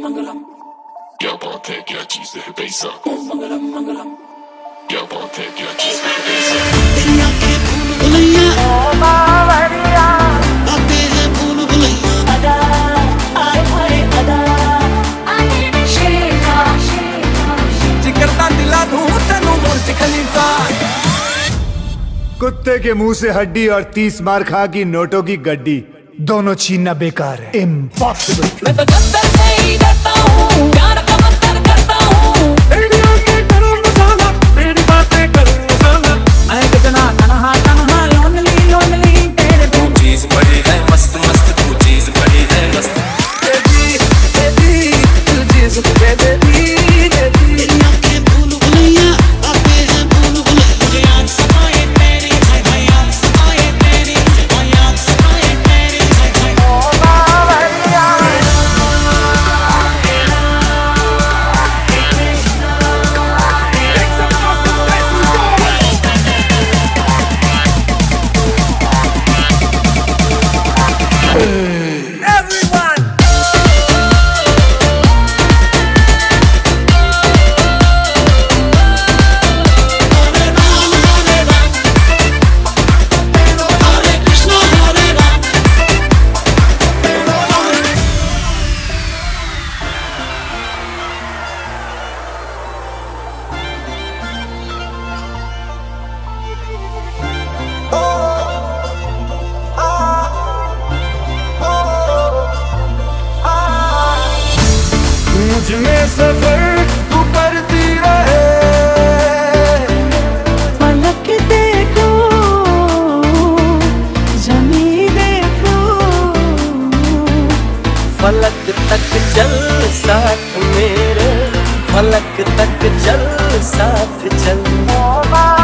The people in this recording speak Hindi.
क्या बात है, क्या चीज है पैसा। क्या बात है, क्या चीज है पैसा। तेरी आंखें भूल भुलैया, ओ बावरिया, आते हैं भूल भुलैया। अदा आए हाय अदा, आए शेखा शेखा जिगर दा दिला दूं तैनू बुर्ज खलीफा। कुत्ते के मुंह से हड्डी और 30 मार खा की नोटों की गड्डी, दोनों छीनना बेकार है, इम्पॉसिबल। मैं तो जन्नत से ही डरता हूँ, प्यार का मंतर करता हूँ। तेरी आंखें गरम मसाला, तेरी बातें गरम मसाला। मैं कितना तन्हा तन्हा लोनली लोनली तेरे बिन। तू चीज बड़ी है मस्त मस्त, तू चीज बड़ी है मस्त। बेबी बेबी तू चीज बेबी बेबी। तेरी आंखें भूल भुलैया, आते हैं भूल भुलैया। मुझे याद सताए तेरी, हाय हाय याद सताए तेरी, हाय याद सताए तेरी, हाय हाय। ओ Bawaria everyone. Hare Krishna Hare Ram। मुझ में सफर तू करती रहे। फलक देखो, जमी देखो, फलक तक चल साथ मेरे, फलक तक चल साथ चल।